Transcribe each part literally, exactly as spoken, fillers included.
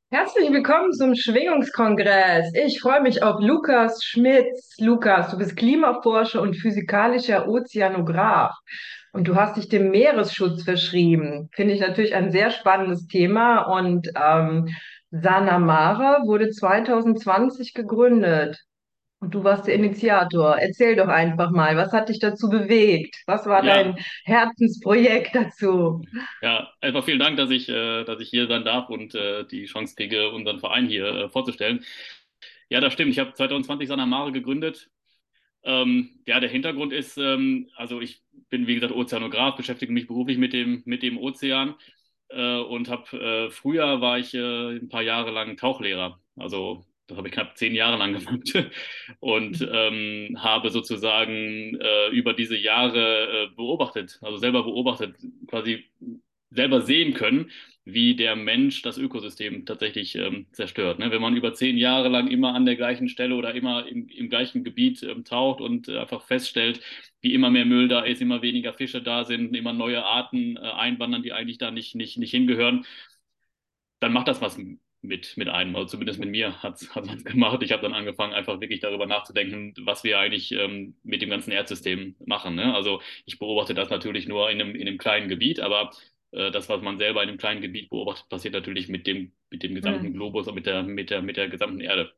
Herzlich willkommen zum Schwingungskongress. Ich freue mich auf Lukas Schmitz. Lukas, du bist Klimaforscher und physikalischer Ozeanograph und du hast dich dem Meeresschutz verschrieben. Finde ich natürlich ein sehr spannendes Thema und ähm, Sanamare wurde zwanzig zwanzig gegründet und du warst der Initiator. Erzähl doch einfach mal, was hat dich dazu bewegt? Was war dein Ja, Herzensprojekt dazu? ja, einfach vielen Dank, dass ich, äh, dass ich hier sein darf und äh, die Chance kriege, unseren Verein hier äh, vorzustellen. Ja, das stimmt. Ich habe zwanzig zwanzig Sanamare gegründet. Ähm, ja, der Hintergrund ist, ähm, also ich bin, wie gesagt, Ozeanograf, beschäftige mich beruflich mit dem, mit dem Ozean äh, und habe äh, früher war ich äh, ein paar Jahre lang Tauchlehrer. Also das habe ich knapp zehn Jahre lang gemacht und ähm, habe sozusagen äh, über diese Jahre äh, beobachtet, also selber beobachtet, quasi selber sehen können, wie der Mensch das Ökosystem tatsächlich ähm, zerstört. Ne? Wenn man über zehn Jahre lang immer an der gleichen Stelle oder immer im, im gleichen Gebiet ähm, taucht und äh, einfach feststellt, wie immer mehr Müll da ist, immer weniger Fische da sind, immer neue Arten äh, einwandern, die eigentlich da nicht, nicht, nicht hingehören, dann macht das was mit, mit einem. Also zumindest mit mir hat es gemacht. Ich habe dann angefangen, einfach wirklich darüber nachzudenken, was wir eigentlich ähm, mit dem ganzen Erdsystem machen. Ne? Also ich beobachte das natürlich nur in einem, in einem kleinen Gebiet, aber äh, das, was man selber in einem kleinen Gebiet beobachtet, passiert natürlich mit dem, mit dem gesamten Hm. Globus und mit der, mit der, mit der gesamten Erde.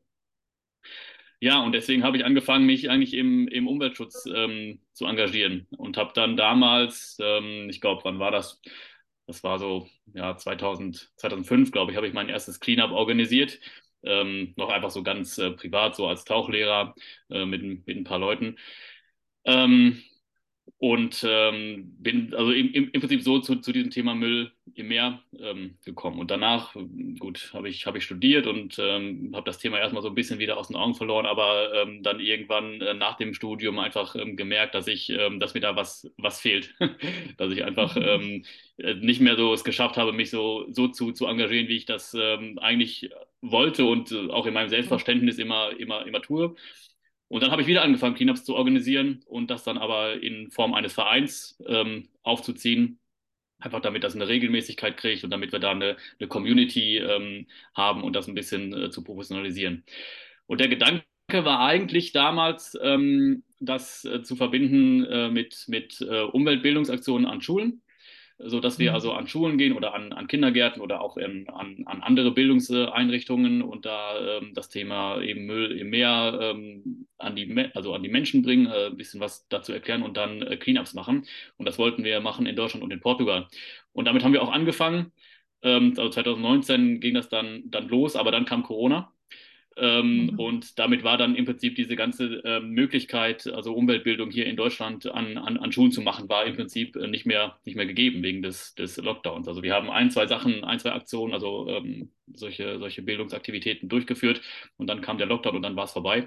Ja, und deswegen habe ich angefangen, mich eigentlich im, im Umweltschutz ähm, zu engagieren und habe dann damals, ähm, ich glaube, wann war das? Das war so, ja, zweitausend, zweitausendfünf, glaube ich, habe ich mein erstes Cleanup organisiert. Ähm, noch einfach so ganz äh, privat, so als Tauchlehrer äh, mit, mit ein paar Leuten. Ähm, und ähm, bin also im, im, im Prinzip so zu, zu diesem Thema Müll im Meer ähm, gekommen. Und danach, ähm, gut, habe ich, hab ich studiert und ähm, habe das Thema erstmal so ein bisschen wieder aus den Augen verloren, aber ähm, dann irgendwann äh, nach dem Studium einfach ähm, gemerkt, dass ich, ähm, dass mir da was, was fehlt. Dass ich einfach ähm, äh, nicht mehr so es geschafft habe, mich so, so zu, zu engagieren, wie ich das ähm, eigentlich wollte und äh, auch in meinem Selbstverständnis immer, immer, immer tue. Und dann habe ich wieder angefangen, Cleanups zu organisieren und das dann aber in Form eines Vereins ähm, aufzuziehen. Einfach damit das eine Regelmäßigkeit kriegt und damit wir da eine, eine Community ähm, haben und das ein bisschen äh, zu professionalisieren. Und der Gedanke war eigentlich damals, ähm, das äh, zu verbinden äh, mit, mit äh, Umweltbildungsaktionen an Schulen, so dass wir also an Schulen gehen oder an, an Kindergärten oder auch ähm, an, an andere Bildungseinrichtungen und da ähm, das Thema eben Müll im Meer ähm, an die, Me also an die Menschen bringen, äh, ein bisschen was dazu erklären und dann äh, Cleanups machen. Und das wollten wir machen in Deutschland und in Portugal. Und damit haben wir auch angefangen. Ähm, also zwanzig neunzehn ging das dann, dann los, aber dann kam Corona. Ähm, und damit war dann im Prinzip diese ganze ähm, Möglichkeit, also Umweltbildung hier in Deutschland an, an, an Schulen zu machen, war im Prinzip äh, nicht mehr, nicht mehr gegeben wegen des, des Lockdowns. Also wir haben ein, zwei Sachen, ein, zwei Aktionen, also ähm, solche, solche Bildungsaktivitäten durchgeführt und dann kam der Lockdown und dann war es vorbei.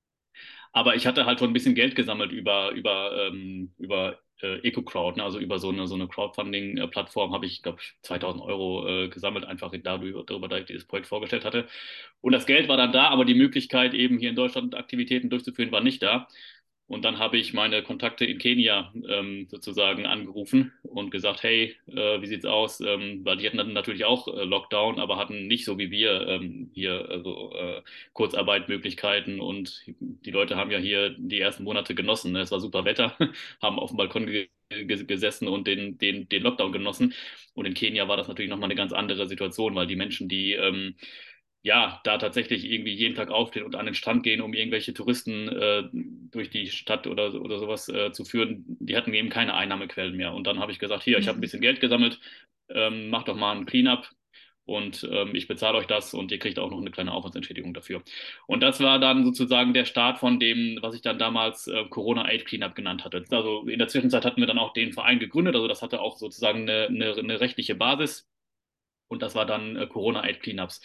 Aber ich hatte halt schon ein bisschen Geld gesammelt über, über, ähm, über äh, EcoCrowd, ne? Also über so eine, so eine Crowdfunding-Plattform habe ich, glaube ich, zweitausend Euro äh, gesammelt, einfach darüber, darüber, da ich dieses Projekt vorgestellt hatte. Und das Geld war dann da, aber die Möglichkeit, eben hier in Deutschland Aktivitäten durchzuführen, war nicht da. Und dann habe ich meine Kontakte in Kenia ähm, sozusagen angerufen und gesagt, hey, äh, wie sieht's aus? Ähm, weil die hatten dann natürlich auch äh, Lockdown, aber hatten nicht so wie wir ähm, hier also, äh, Kurzarbeitmöglichkeiten und die Leute haben ja hier die ersten Monate genossen. Ne? Es war super Wetter, haben auf dem Balkon ge ge gesessen und den, den, den Lockdown genossen. Und in Kenia war das natürlich nochmal eine ganz andere Situation, weil die Menschen, die ähm, ja, da tatsächlich irgendwie jeden Tag aufstehen und an den Strand gehen, um irgendwelche Touristen äh, durch die Stadt oder, oder sowas äh, zu führen, die hatten eben keine Einnahmequellen mehr. Und dann habe ich gesagt, hier, ich habe ein bisschen Geld gesammelt, ähm, macht doch mal ein Cleanup und ähm, ich bezahle euch das und ihr kriegt auch noch eine kleine Aufwandsentschädigung dafür. Und das war dann sozusagen der Start von dem, was ich dann damals äh, Corona Aid Cleanup genannt hatte. Also in der Zwischenzeit hatten wir dann auch den Verein gegründet, also das hatte auch sozusagen eine, eine, eine rechtliche Basis und das war dann äh, Corona Aid Cleanups.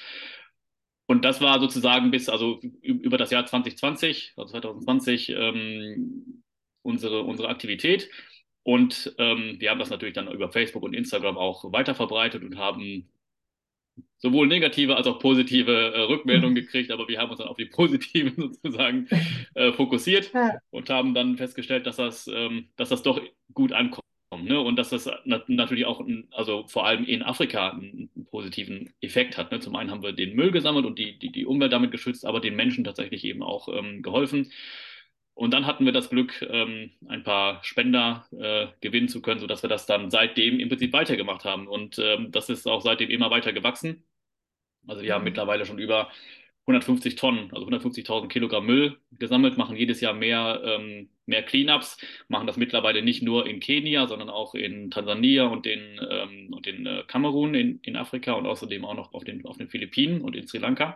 Und das war sozusagen bis, also über das Jahr zwanzig zwanzig, also zwanzig zwanzig, ähm, unsere, unsere Aktivität. Und ähm, wir haben das natürlich dann über Facebook und Instagram auch weiter verbreitet und haben sowohl negative als auch positive äh, Rückmeldungen gekriegt, aber wir haben uns dann auf die positiven sozusagen äh, fokussiert Ja. und haben dann festgestellt, dass das, ähm, dass das doch gut ankommt. Ne? Und dass das nat natürlich auch, ein, also vor allem in Afrika, einen, einen positiven Effekt hat. Ne? Zum einen haben wir den Müll gesammelt und die, die, die Umwelt damit geschützt, aber den Menschen tatsächlich eben auch ähm, geholfen. Und dann hatten wir das Glück, ähm, ein paar Spender äh, gewinnen zu können, sodass wir das dann seitdem im Prinzip weitergemacht haben. Und ähm, das ist auch seitdem immer weiter gewachsen. Also wir haben Mhm. mittlerweile schon über hundertfünfzig Tonnen, also hundertfünfzigtausend Kilogramm Müll gesammelt, machen jedes Jahr mehr, ähm, mehr Cleanups, machen das mittlerweile nicht nur in Kenia, sondern auch in Tansania und in, ähm, und in äh, Kamerun in, in Afrika und außerdem auch noch auf den, auf den Philippinen und in Sri Lanka.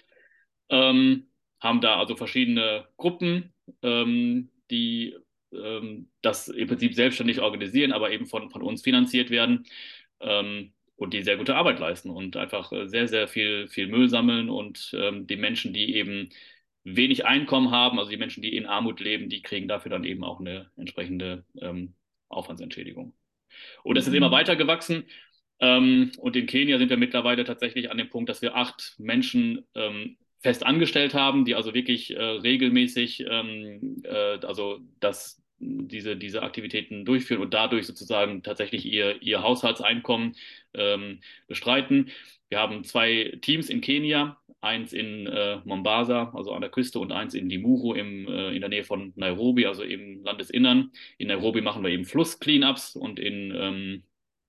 Ähm, Haben da also verschiedene Gruppen, ähm, die ähm, das im Prinzip selbstständig organisieren, aber eben von, von uns finanziert werden, ähm, und die sehr gute Arbeit leisten und einfach äh, sehr, sehr viel, viel Müll sammeln und ähm, die Menschen, die eben wenig Einkommen haben, also die Menschen, die in Armut leben, die kriegen dafür dann eben auch eine entsprechende ähm, Aufwandsentschädigung. Und es ist immer Mhm. weiter gewachsen. Ähm, und in Kenia sind wir mittlerweile tatsächlich an dem Punkt, dass wir acht Menschen ähm, fest angestellt haben, die also wirklich äh, regelmäßig ähm, äh, also das, diese, diese Aktivitäten durchführen und dadurch sozusagen tatsächlich ihr, ihr Haushaltseinkommen ähm, bestreiten. Wir haben zwei Teams in Kenia, eins in äh, Mombasa, also an der Küste, und eins in Limuru im, äh, in der Nähe von Nairobi, also im Landesinnern. In Nairobi machen wir eben Fluss-Cleanups und in ähm,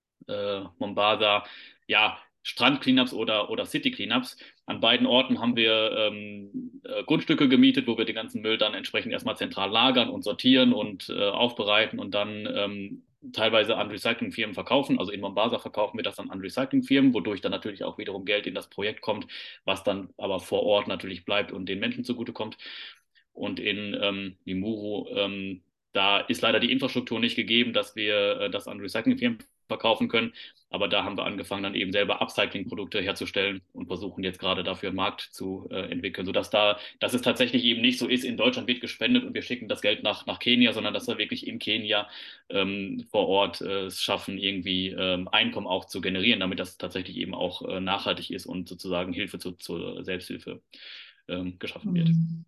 äh, Mombasa, ja, Strand-Cleanups oder, oder City-Cleanups. An beiden Orten haben wir ähm, äh, Grundstücke gemietet, wo wir den ganzen Müll dann entsprechend erstmal zentral lagern und sortieren und äh, aufbereiten und dann ähm, teilweise an Recyclingfirmen verkaufen. Also in Mombasa verkaufen wir das dann an Recyclingfirmen, wodurch dann natürlich auch wiederum Geld in das Projekt kommt, was dann aber vor Ort natürlich bleibt und den Menschen zugutekommt. Und in ähm, Limuru, ähm, da ist leider die Infrastruktur nicht gegeben, dass wir äh, das an Recyclingfirmen verkaufen können. Aber da haben wir angefangen, dann eben selber Upcycling-Produkte herzustellen und versuchen jetzt gerade dafür einen Markt zu äh, entwickeln, sodass da, dass es tatsächlich eben nicht so ist, in Deutschland wird gespendet und wir schicken das Geld nach, nach Kenia, sondern dass wir wirklich in Kenia ähm, vor Ort äh, es schaffen, irgendwie ähm, Einkommen auch zu generieren, damit das tatsächlich eben auch äh, nachhaltig ist und sozusagen Hilfe zu, zur Selbsthilfe ähm, geschaffen wird. Mhm.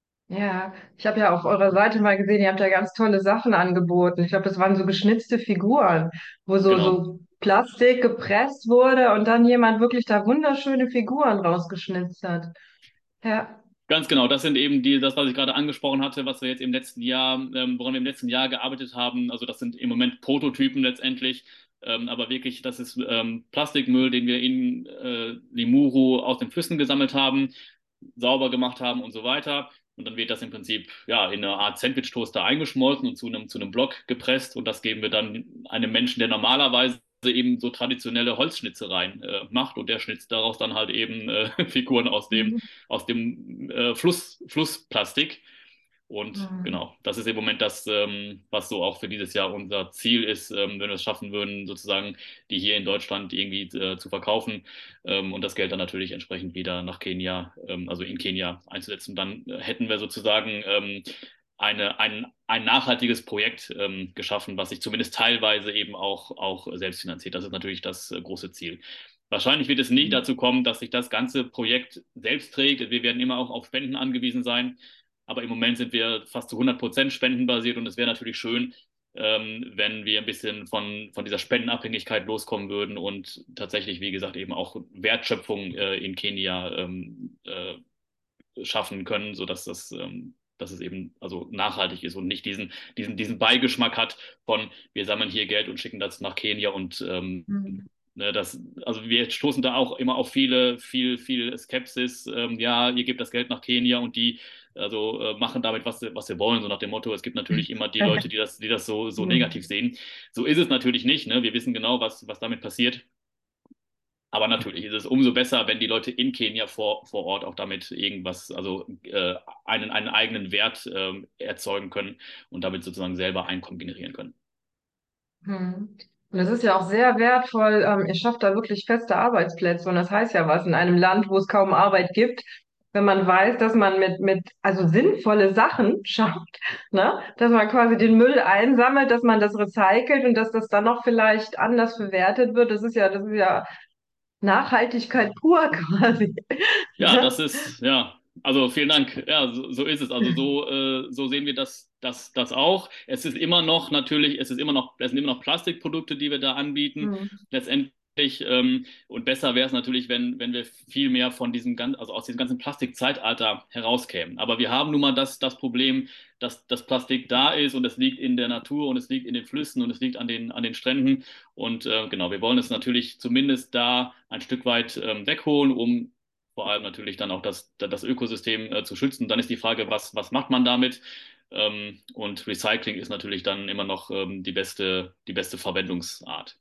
Ja, ich habe ja auf eurer Seite mal gesehen, ihr habt ja ganz tolle Sachen angeboten. Ich glaube, das waren so geschnitzte Figuren, wo so, Genau. so Plastik gepresst wurde und dann jemand wirklich da wunderschöne Figuren rausgeschnitzt hat. Ja. Ganz genau, das sind eben die, das, was ich gerade angesprochen hatte, was wir jetzt im letzten Jahr, ähm, woran wir im letzten Jahr gearbeitet haben. Also das sind im Moment Prototypen letztendlich, ähm, aber wirklich, das ist ähm, Plastikmüll, den wir in äh, Limuru aus den Flüssen gesammelt haben, sauber gemacht haben und so weiter. Und dann wird das im Prinzip ja in eine Art Sandwich-Toaster eingeschmolzen und zu einem, zu einem Block gepresst. Und das geben wir dann einem Menschen, der normalerweise eben so traditionelle Holzschnitzereien äh, macht. Und der schnitzt daraus dann halt eben äh, Figuren aus dem, Mhm. aus dem äh, Fluss, Flussplastik. Und Mhm. genau, das ist im Moment das, ähm, was so auch für dieses Jahr unser Ziel ist, ähm, wenn wir es schaffen würden, sozusagen die hier in Deutschland irgendwie äh, zu verkaufen, ähm, und das Geld dann natürlich entsprechend wieder nach Kenia, ähm, also in Kenia einzusetzen. Dann äh, hätten wir sozusagen ähm, eine, ein, ein nachhaltiges Projekt ähm, geschaffen, was sich zumindest teilweise eben auch, auch selbst finanziert. Das ist natürlich das äh, große Ziel. Wahrscheinlich wird es nie dazu kommen, dass sich das ganze Projekt selbst trägt. Wir werden immer auch auf Spenden angewiesen sein. Aber im Moment sind wir fast zu hundert Prozent spendenbasiert und es wäre natürlich schön, ähm, wenn wir ein bisschen von, von dieser Spendenabhängigkeit loskommen würden und tatsächlich, wie gesagt, eben auch Wertschöpfung äh, in Kenia ähm, äh, schaffen können, sodass das, ähm, dass es eben also nachhaltig ist und nicht diesen, diesen, diesen Beigeschmack hat von, wir sammeln hier Geld und schicken das nach Kenia und ähm, Mhm. ne, das, also wir stoßen da auch immer auf viele, viel, viel Skepsis. Ähm, ja, ihr gebt das Geld nach Kenia und die also äh, machen damit, was sie, was sie wollen, so nach dem Motto, es gibt natürlich immer die Leute, die das, die das so, so negativ Mhm. sehen. So ist es natürlich nicht, ne? Wir wissen genau, was, was damit passiert. Aber natürlich ist es umso besser, wenn die Leute in Kenia vor, vor Ort auch damit irgendwas, also äh, einen, einen eigenen Wert ähm, erzeugen können und damit sozusagen selber Einkommen generieren können. Mhm. Und das ist ja auch sehr wertvoll. Ähm, ihr schafft da wirklich feste Arbeitsplätze. Und das heißt ja was in einem Land, wo es kaum Arbeit gibt, wenn man weiß, dass man mit, mit, also sinnvolle Sachen schafft, ne? Dass man quasi den Müll einsammelt, dass man das recycelt und dass das dann noch vielleicht anders verwertet wird. Das ist ja, das ist ja Nachhaltigkeit pur quasi. Ja, das ist, ja. Also vielen Dank. Ja, so, so ist es. Also so, äh, so sehen wir das, das, das auch. Es ist immer noch natürlich, es ist immer noch, es sind immer noch Plastikprodukte, die wir da anbieten. Mhm. Letztendlich, ähm, und besser wäre es natürlich, wenn, wenn wir viel mehr von diesem ganzen, also aus diesem ganzen Plastikzeitalter herauskämen. Aber wir haben nun mal das, das Problem, dass das Plastik da ist und es liegt in der Natur und es liegt in den Flüssen und es liegt an den, an den Stränden. Und äh, genau, wir wollen es natürlich zumindest da ein Stück weit ähm, wegholen, um vor allem natürlich dann auch das, das Ökosystem äh, zu schützen. Dann ist die Frage, was, was macht man damit? Ähm, und Recycling ist natürlich dann immer noch ähm, die beste, die beste Verwendungsart.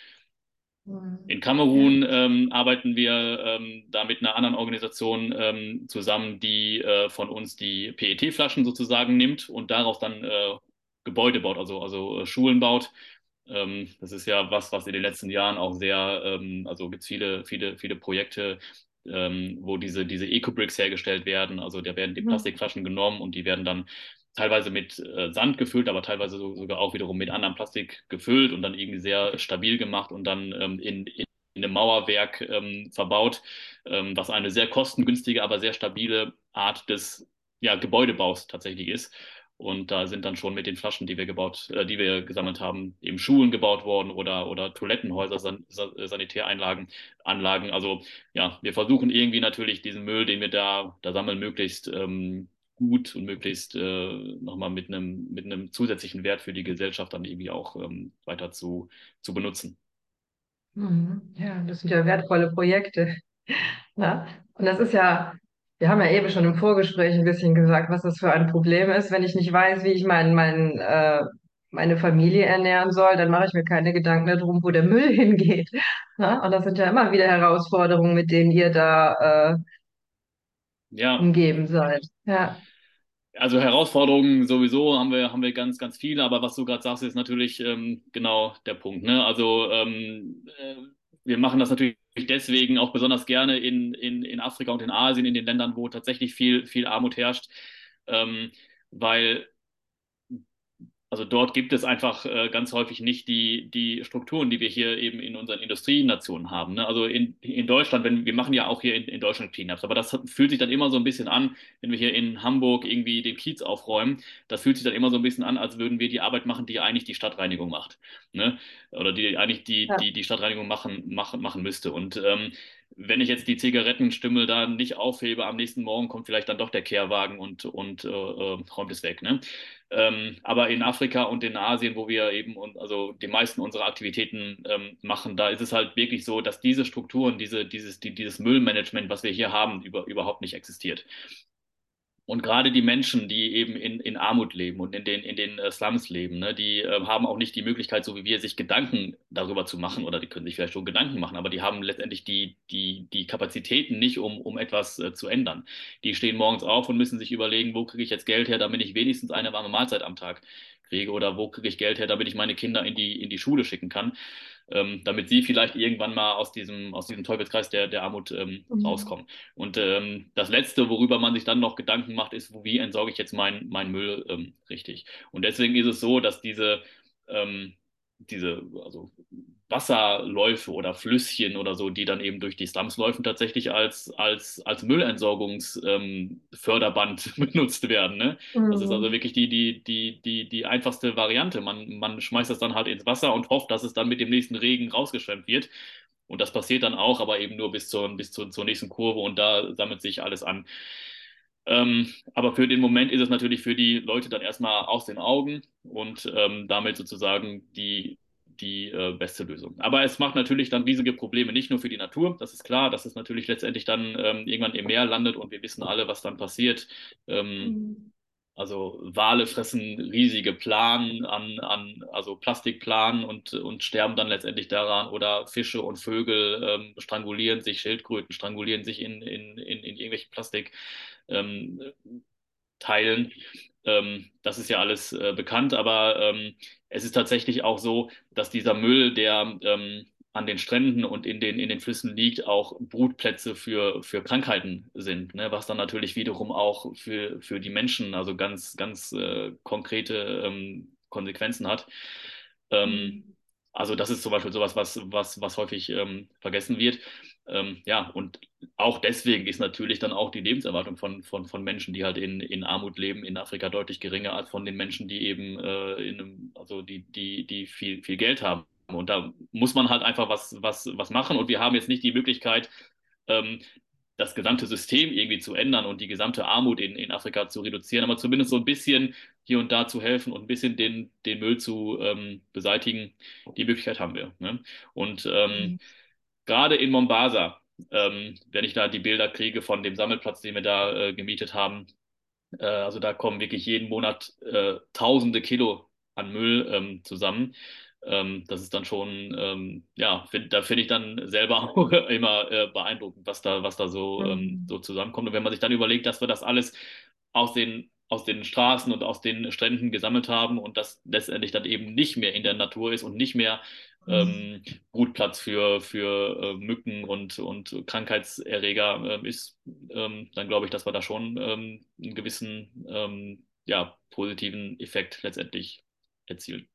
Mhm. In Ja. Kamerun ähm, arbeiten wir ähm, da mit einer anderen Organisation ähm, zusammen, die äh, von uns die P E T-Flaschen sozusagen nimmt und daraus dann äh, Gebäude baut, also, also äh, Schulen baut. Ähm, das ist ja was, was in den letzten Jahren auch sehr, ähm, also gibt es viele, viele, viele Projekte, ähm, wo diese, diese Eco-Bricks hergestellt werden. Also da werden die Mhm. Plastikflaschen genommen und die werden dann teilweise mit äh, Sand gefüllt, aber teilweise so, sogar auch wiederum mit anderem Plastik gefüllt und dann irgendwie sehr stabil gemacht und dann ähm, in, in, in einem Mauerwerk ähm, verbaut, ähm, was eine sehr kostengünstige, aber sehr stabile Art des ja, Gebäudebaus tatsächlich ist. Und da sind dann schon mit den Flaschen, die wir gebaut, äh, die wir gesammelt haben, eben Schulen gebaut worden oder, oder Toilettenhäuser, San Sanitäreinlagen, Anlagen. Also ja, wir versuchen irgendwie natürlich diesen Müll, den wir da, da sammeln, möglichst ähm, gut und möglichst äh, nochmal mit einem mit einem zusätzlichen Wert für die Gesellschaft dann irgendwie auch ähm, weiter zu, zu benutzen. Mhm. Ja, das sind ja wertvolle Projekte. Ne? Und das ist ja, wir haben ja eben schon im Vorgespräch ein bisschen gesagt, was das für ein Problem ist. Wenn ich nicht weiß, wie ich mein, mein, äh, meine Familie ernähren soll, dann mache ich mir keine Gedanken mehr drum, wo der Müll hingeht. Ne? Und das sind ja immer wieder Herausforderungen, mit denen ihr da äh, Ja, umgeben seid. Ja. also Herausforderungen sowieso haben wir, haben wir ganz, ganz viele, aber was du gerade sagst, ist natürlich ähm, genau der Punkt. Ne? Also ähm, äh, wir machen das natürlich deswegen auch besonders gerne in, in, in Afrika und in Asien, in den Ländern, wo tatsächlich viel, viel Armut herrscht, ähm, weil also dort gibt es einfach äh, ganz häufig nicht die, die Strukturen, die wir hier eben in unseren Industrienationen haben. Ne? Also in, in Deutschland, wenn, wir machen ja auch hier in, in Deutschland Cleanups, aber das fühlt sich dann immer so ein bisschen an, wenn wir hier in Hamburg irgendwie den Kiez aufräumen, das fühlt sich dann immer so ein bisschen an, als würden wir die Arbeit machen, die ja eigentlich die Stadtreinigung macht. Ne? Oder die eigentlich die, Ja. die, die Stadtreinigung machen, machen, machen müsste. Und ähm, wenn ich jetzt die Zigarettenstümmel da nicht aufhebe, am nächsten Morgen kommt vielleicht dann doch der Kehrwagen und, und äh, äh, räumt es weg. Ne? Ähm, aber in Afrika und in Asien, wo wir eben und also die meisten unserer Aktivitäten ähm, machen, da ist es halt wirklich so, dass diese Strukturen, diese, dieses, die, dieses Müllmanagement, was wir hier haben, über, überhaupt nicht existiert. Und gerade die Menschen, die eben in, in Armut leben und in den, in den äh, Slums leben, ne, die äh, haben auch nicht die Möglichkeit, so wie wir, sich Gedanken darüber zu machen, oder die können sich vielleicht schon Gedanken machen, aber die haben letztendlich die, die, die Kapazitäten nicht, um, um etwas äh, zu ändern. Die stehen morgens auf und müssen sich überlegen, wo kriege ich jetzt Geld her, damit ich wenigstens eine warme Mahlzeit am Tag kriege, oder wo kriege ich Geld her, damit ich meine Kinder in die, in die Schule schicken kann, ähm, damit sie vielleicht irgendwann mal aus diesem, aus diesem Teufelskreis der, der Armut ähm, Mhm. rauskommen. Und ähm, das Letzte, worüber man sich dann noch Gedanken macht, ist, wie entsorge ich jetzt meinen mein Müll ähm, richtig. Und deswegen ist es so, dass diese, ähm, diese also Wasserläufe oder Flüsschen oder so, die dann eben durch die Slums läufen, tatsächlich als, als, als Müllentsorgungsförderband ähm, Förderband benutzt werden. Ne? Das ist also Mhm. wirklich die, die, die, die, die einfachste Variante. Man, man schmeißt das dann halt ins Wasser und hofft, dass es dann mit dem nächsten Regen rausgeschwemmt wird. Und das passiert dann auch, aber eben nur bis zur, bis zur, zur nächsten Kurve und da sammelt sich alles an. Ähm, aber für den Moment ist es natürlich für die Leute dann erstmal aus den Augen und ähm, damit sozusagen die, die äh, beste Lösung. Aber es macht natürlich dann riesige Probleme, nicht nur für die Natur, das ist klar, dass es natürlich letztendlich dann ähm, irgendwann im Meer landet und wir wissen alle, was dann passiert. Ähm, Mhm. also Wale fressen riesige Planen an, an also Plastikplanen und, und sterben dann letztendlich daran. Oder Fische und Vögel ähm, strangulieren sich, Schildkröten strangulieren sich in, in, in, in irgendwelchen Plastikteilen. Ähm, Teilen. Ähm, das ist ja alles äh, bekannt, aber ähm, es ist tatsächlich auch so, dass dieser Müll, der ähm, an den Stränden und in den, in den Flüssen liegt, auch Brutplätze für, für Krankheiten sind, ne? Was dann natürlich wiederum auch für, für die Menschen also ganz, ganz äh, konkrete ähm, Konsequenzen hat. Ähm, Mhm. also das ist zum Beispiel sowas, was, was, was häufig ähm, vergessen wird. Ähm, ja, und auch deswegen ist natürlich dann auch die Lebenserwartung von, von, von Menschen, die halt in, in Armut leben, in Afrika deutlich geringer als von den Menschen, die eben äh, in einem, also die, die, die viel, viel Geld haben. Und da muss man halt einfach was, was, was machen. Und wir haben jetzt nicht die Möglichkeit, ähm, das gesamte System irgendwie zu ändern und die gesamte Armut in, in Afrika zu reduzieren, aber zumindest so ein bisschen hier und da zu helfen und ein bisschen den, den Müll zu ähm, beseitigen. Die Möglichkeit haben wir. Ne? Und ähm, Mhm. gerade in Mombasa, ähm, wenn ich da die Bilder kriege von dem Sammelplatz, den wir da äh, gemietet haben, äh, also da kommen wirklich jeden Monat äh, tausende Kilo an Müll ähm, zusammen. Ähm, das ist dann schon, ähm, ja, find, da finde ich dann selber auch immer äh, beeindruckend, was da, was da so, ähm, Mhm. so zusammenkommt. Und wenn man sich dann überlegt, dass wir das alles aus den, aus den Straßen und aus den Stränden gesammelt haben und das letztendlich dann eben nicht mehr in der Natur ist und nicht mehr Mhm. ähm, Brutplatz für, für äh, Mücken und, und Krankheitserreger äh, ist, ähm, dann glaube ich, dass wir da schon ähm, einen gewissen ähm, ja, positiven Effekt letztendlich erzielen.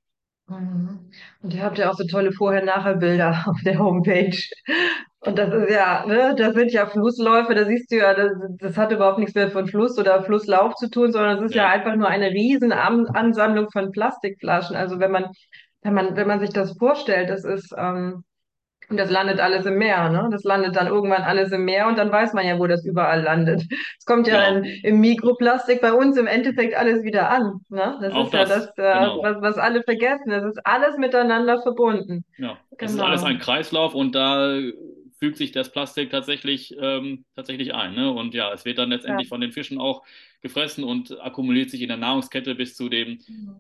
Mhm. Und ihr habt ja auch so tolle Vorher-Nachher-Bilder auf der Homepage. Und das ist ja, ne, das sind ja Flussläufe, da siehst du ja, das, das hat überhaupt nichts mehr von Fluss oder Flusslauf zu tun, sondern es ist ja Ja, einfach nur eine riesen An Ansammlung von Plastikflaschen. Also wenn man, wenn man, wenn man sich das vorstellt, das ist, ähm, und das landet alles im Meer, ne? Das landet dann irgendwann alles im Meer und dann weiß man ja, wo das überall landet. Es kommt ja in, genau. im Mikroplastik bei uns im Endeffekt alles wieder an, ne? Das Auch ist ja das, das, äh, genau. was, was alle vergessen. Das ist alles miteinander verbunden. Ja, es ist alles Genau. ein Kreislauf und da fügt sich das Plastik tatsächlich, ähm, tatsächlich ein. Ne? Und ja, es wird dann Ja. letztendlich von den Fischen auch gefressen und akkumuliert sich in der Nahrungskette bis zu dem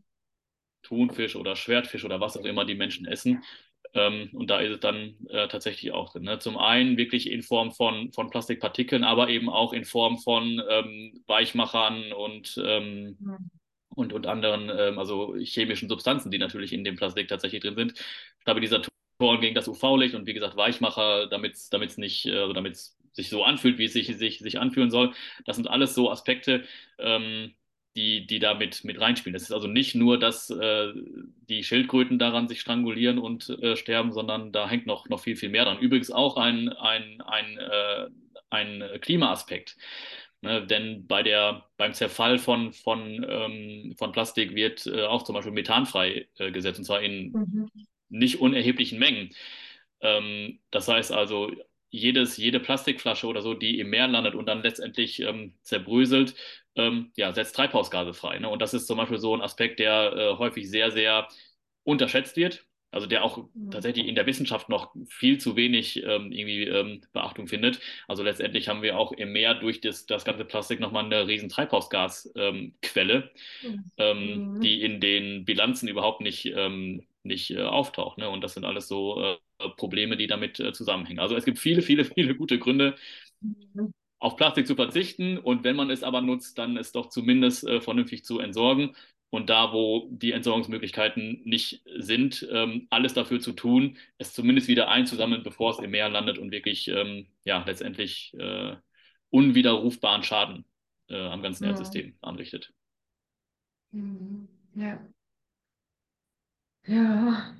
Thunfisch oder Schwertfisch oder was auch immer die Menschen essen. Ähm, und da ist es dann äh, tatsächlich auch drin. Ne? Zum einen wirklich in Form von, von Plastikpartikeln, aber eben auch in Form von ähm, Weichmachern und, ähm, und, und anderen, ähm, also chemischen Substanzen, die natürlich in dem Plastik tatsächlich drin sind. Stabilisatoren gegen das U V-Licht und wie gesagt Weichmacher, damit es damit es nicht, äh, also damit es sich so anfühlt, wie es sich, sich, sich anfühlen soll. Das sind alles so Aspekte, ähm, die, die da mit, mit reinspielen. Es ist also nicht nur, dass äh, die Schildkröten daran sich strangulieren und äh, sterben, sondern da hängt noch, noch viel, viel mehr dran. Übrigens auch ein, ein, ein, äh, ein Klimaaspekt. Ne, denn bei der, beim Zerfall von, von, ähm, von Plastik wird äh, auch zum Beispiel Methan freigesetzt, und zwar in Mhm. nicht unerheblichen Mengen. Ähm, das heißt also, jedes, jede Plastikflasche oder so, die im Meer landet und dann letztendlich ähm, zerbröselt, ähm, ja, setzt Treibhausgase frei. Ne? Und das ist zum Beispiel so ein Aspekt, der äh, häufig sehr, sehr unterschätzt wird. Also der auch Mhm. tatsächlich in der Wissenschaft noch viel zu wenig ähm, irgendwie ähm, Beachtung findet. Also letztendlich haben wir auch im Meer durch das, das ganze Plastik nochmal eine riesen Treibhausgasquelle, ähm, Mhm. die in den Bilanzen überhaupt nicht, ähm, nicht äh, auftaucht. Ne? Und das sind alles so äh, Probleme, die damit äh, zusammenhängen. Also es gibt viele, viele, viele gute Gründe, Mhm. auf Plastik zu verzichten. Und wenn man es aber nutzt, dann es doch zumindest äh, vernünftig zu entsorgen. Und da, wo die Entsorgungsmöglichkeiten nicht sind, ähm, alles dafür zu tun, es zumindest wieder einzusammeln, bevor es im Meer landet und wirklich ähm, ja, letztendlich äh, unwiderrufbaren Schaden äh, am ganzen Mhm. Erdsystem anrichtet. Mhm. Ja. Ja,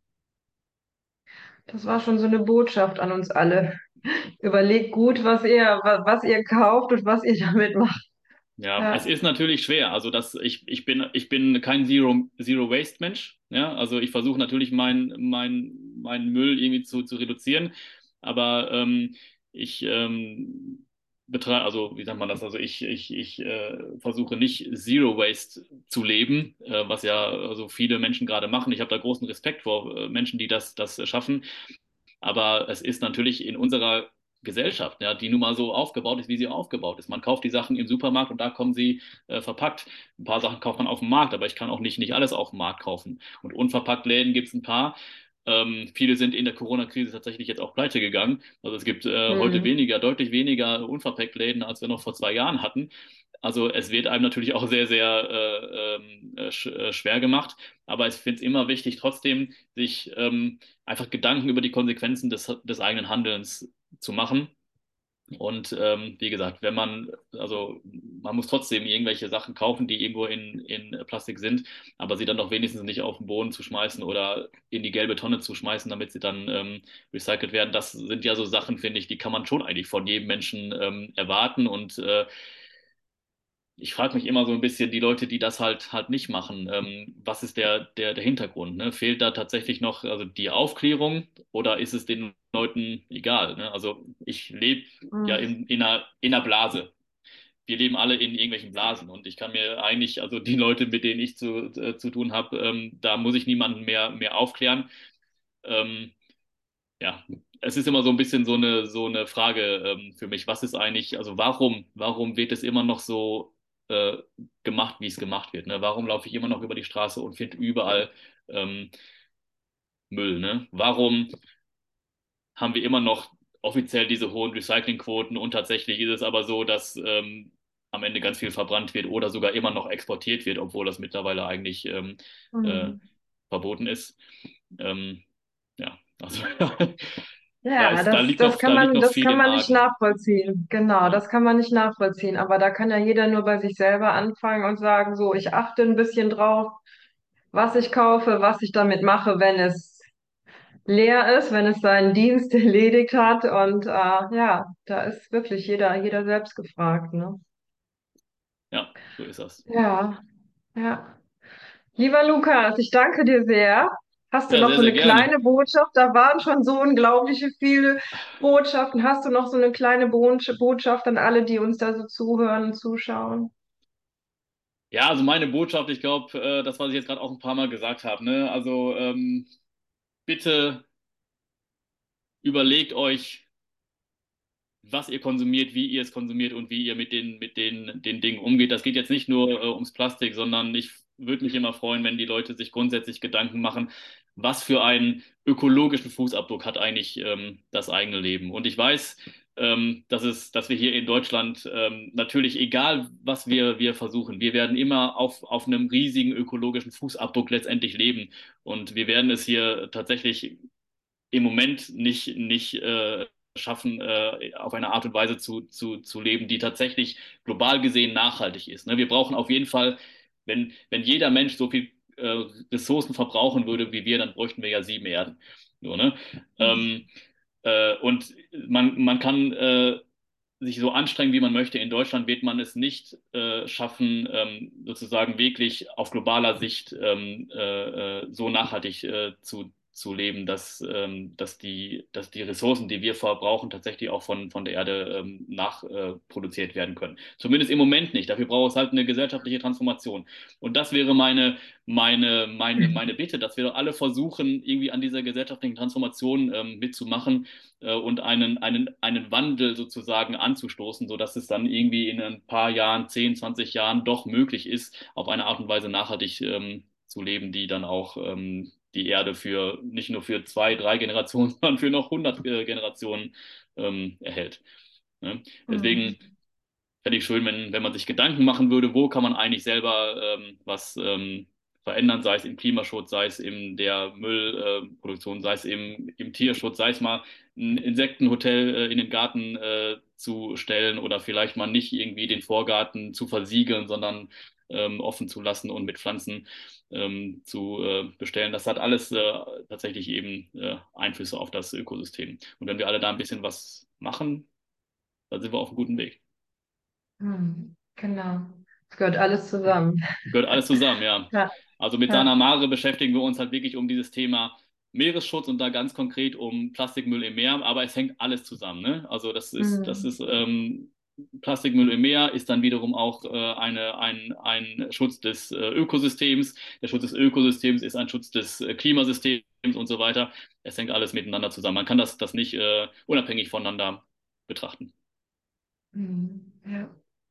das war schon so eine Botschaft an uns alle. Überlegt gut, was ihr, wa- was ihr kauft und was ihr damit macht. Ja, es Ja. ist natürlich schwer. Also das, ich, ich bin, ich bin kein Zero, Zero Waste Mensch. Ja, also ich versuche natürlich meinen mein, mein Müll irgendwie zu, zu reduzieren. Aber ähm, ich ähm, betreibe, also wie sagt man das? Also ich, ich, ich äh, versuche nicht Zero Waste zu leben, äh, was ja also viele Menschen gerade machen. Ich habe da großen Respekt vor äh, Menschen, die das, das schaffen. Aber es ist natürlich in unserer Gesellschaft, ja, die nun mal so aufgebaut ist, wie sie aufgebaut ist. Man kauft die Sachen im Supermarkt und da kommen sie äh, verpackt. Ein paar Sachen kauft man auf dem Markt, aber ich kann auch nicht, nicht alles auf dem Markt kaufen. Und unverpackt Läden gibt es ein paar. Ähm, viele sind in der Corona-Krise tatsächlich jetzt auch pleite gegangen. Also es gibt äh, heute Mhm. weniger, deutlich weniger unverpackt Läden, als wir noch vor zwei Jahren hatten. Also es wird einem natürlich auch sehr, sehr äh, ähm, äh, sch äh, schwer gemacht. Aber ich finde es immer wichtig, trotzdem sich ähm, einfach Gedanken über die Konsequenzen des, des eigenen Handelns zu machen Und ähm, wie gesagt, wenn man, also man muss trotzdem irgendwelche Sachen kaufen, die irgendwo in, in Plastik sind, aber sie dann doch wenigstens nicht auf den Boden zu schmeißen oder in die gelbe Tonne zu schmeißen, damit sie dann ähm, recycelt werden. Das sind ja so Sachen, finde ich, die kann man schon eigentlich von jedem Menschen ähm, erwarten. Und äh, ich frage mich immer so ein bisschen, die Leute, die das halt halt nicht machen, ähm, was ist der, der, der Hintergrund? Ne? Fehlt da tatsächlich noch also die Aufklärung oder ist es den Leuten egal? Ne? Also ich lebe ja Mhm. in, in einer, in einer Blase. Wir leben alle in irgendwelchen Blasen und ich kann mir eigentlich, also die Leute, mit denen ich zu, äh, zu tun habe, ähm, da muss ich niemanden mehr, mehr aufklären. Ähm, ja, es ist immer so ein bisschen so eine, so eine Frage ähm, für mich. Was ist eigentlich, also warum, warum wird es immer noch so äh, gemacht, wie es gemacht wird? Ne? Warum laufe ich immer noch über die Straße und finde überall ähm, Müll? Ne? Warum haben wir immer noch offiziell diese hohen Recyclingquoten und tatsächlich ist es aber so, dass ähm, am Ende ganz viel verbrannt wird oder sogar immer noch exportiert wird, obwohl das mittlerweile eigentlich ähm, äh, Mhm. verboten ist. Ähm, ja, also da Ja, ist, da das, liegt das noch, kann da liegt man, noch das viel kann im man nicht Argen. nachvollziehen. Genau, Ja, das kann man nicht nachvollziehen. Aber da kann ja jeder nur bei sich selber anfangen und sagen, so, ich achte ein bisschen drauf, was ich kaufe, was ich damit mache, wenn es leer ist, wenn es seinen Dienst erledigt hat. Und äh, ja, da ist wirklich jeder, jeder selbst gefragt, ne? ja, so ist das. Ja, ja. Lieber Lukas, ich danke dir sehr. Hast du Ja, noch sehr, so sehr eine gerne. kleine Botschaft? Da waren schon so unglaubliche viele Botschaften. Hast du noch so eine kleine Bo- Botschaft an alle, die uns da so zuhören und zuschauen? Ja, also meine Botschaft, ich glaube, äh, das, was ich jetzt gerade auch ein paar Mal gesagt habe, ne? Also ähm, bitte überlegt euch, was ihr konsumiert, wie ihr es konsumiert und wie ihr mit den, mit den, den Dingen umgeht. Das geht jetzt nicht nur äh, ums Plastik, sondern ich würde mich immer freuen, wenn die Leute sich grundsätzlich Gedanken machen, was für einen ökologischen Fußabdruck hat eigentlich ähm, das eigene Leben. Und ich weiß, ähm, dass es, dass wir hier in Deutschland ähm, natürlich, egal was wir, wir versuchen, wir werden immer auf, auf einem riesigen ökologischen Fußabdruck letztendlich leben. Und wir werden es hier tatsächlich im Moment nicht, nicht äh, schaffen, äh, auf eine Art und Weise zu, zu, zu leben, die tatsächlich global gesehen nachhaltig ist. Ne? Wir brauchen auf jeden Fall, wenn, wenn jeder Mensch so viel äh, Ressourcen verbrauchen würde wie wir, dann bräuchten wir ja sieben Erden. So, ne? Ähm, äh, und man, man kann äh, sich so anstrengen, wie man möchte. In Deutschland wird man es nicht äh, schaffen, ähm, sozusagen wirklich auf globaler Sicht ähm, äh, äh, so nachhaltig äh, zu, zu leben, dass, ähm, dass die, dass die Ressourcen, die wir verbrauchen, tatsächlich auch von, von der Erde ähm, nachproduziert äh, produziert werden können. Zumindest im Moment nicht. Dafür braucht es halt eine gesellschaftliche Transformation. Und das wäre meine, meine, meine, meine Bitte, dass wir doch alle versuchen, irgendwie an dieser gesellschaftlichen Transformation ähm, mitzumachen äh, und einen, einen, einen Wandel sozusagen anzustoßen, sodass es dann irgendwie in ein paar Jahren, zehn, zwanzig Jahren doch möglich ist, auf eine Art und Weise nachhaltig ähm, zu leben, die dann auch ähm, die Erde für nicht nur für zwei, drei Generationen, sondern für noch hundert äh, Generationen ähm, erhält. Ne? Mhm. Deswegen fände ich schön, wenn, wenn man sich Gedanken machen würde, wo kann man eigentlich selber ähm, was ähm, verändern, sei es im Klimaschutz, sei es in der Müllproduktion, äh, sei es im, im Tierschutz, sei es mal ein Insektenhotel äh, in den Garten äh, zu stellen oder vielleicht mal nicht irgendwie den Vorgarten zu versiegeln, sondern ähm, offen zu lassen und mit Pflanzen ähm, zu äh, bestellen. Das hat alles äh, tatsächlich eben äh, Einflüsse auf das Ökosystem. Und wenn wir alle da ein bisschen was machen, dann sind wir auf einem guten Weg. Mhm. Genau. Es gehört alles zusammen. Gehört alles zusammen, ja. Ja, Also mit Sana ja. Mare beschäftigen wir uns halt wirklich um dieses Thema Meeresschutz und da ganz konkret um Plastikmüll im Meer, aber es hängt alles zusammen, ne? Also das ist, das Mhm. ist ähm, Plastikmüll im Meer ist dann wiederum auch äh, eine, ein, ein Schutz des äh, Ökosystems. Der Schutz des Ökosystems ist ein Schutz des äh, Klimasystems und so weiter. Es hängt alles miteinander zusammen. Man kann das, das nicht äh, unabhängig voneinander betrachten. Mhm. Ja.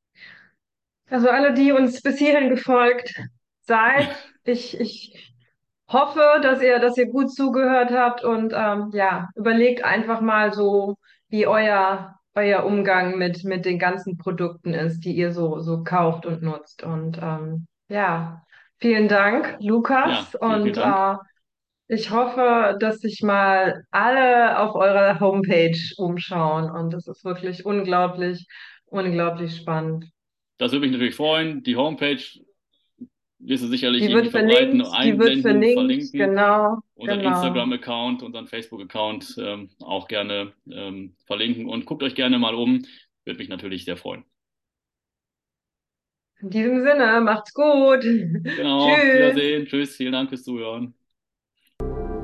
Also alle, die uns bis hierhin gefolgt seid, ich, ich hoffe, dass ihr, dass ihr gut zugehört habt und ähm, ja, überlegt einfach mal so, wie euer, euer Umgang mit, mit den ganzen Produkten ist, die ihr so, so kauft und nutzt. Und ähm, ja, vielen Dank, Ja, Lukas. vielen, vielen Und Dank. äh, Ich hoffe, dass sich mal alle auf eurer Homepage umschauen und das ist wirklich unglaublich, unglaublich spannend. Das würde mich natürlich freuen. Die Homepage wirst du sicherlich Die irgendwie wird verbreiten, verlinkt, die wird einblenden, verlinkt, verlinken. genau, Unseren genau. Instagram-Account, unseren Facebook-Account ähm, auch gerne ähm, verlinken und guckt euch gerne mal um. Würde mich natürlich sehr freuen. In diesem Sinne, macht's gut. Genau, Tschüss. Wiedersehen, tschüss, vielen Dank fürs Zuhören.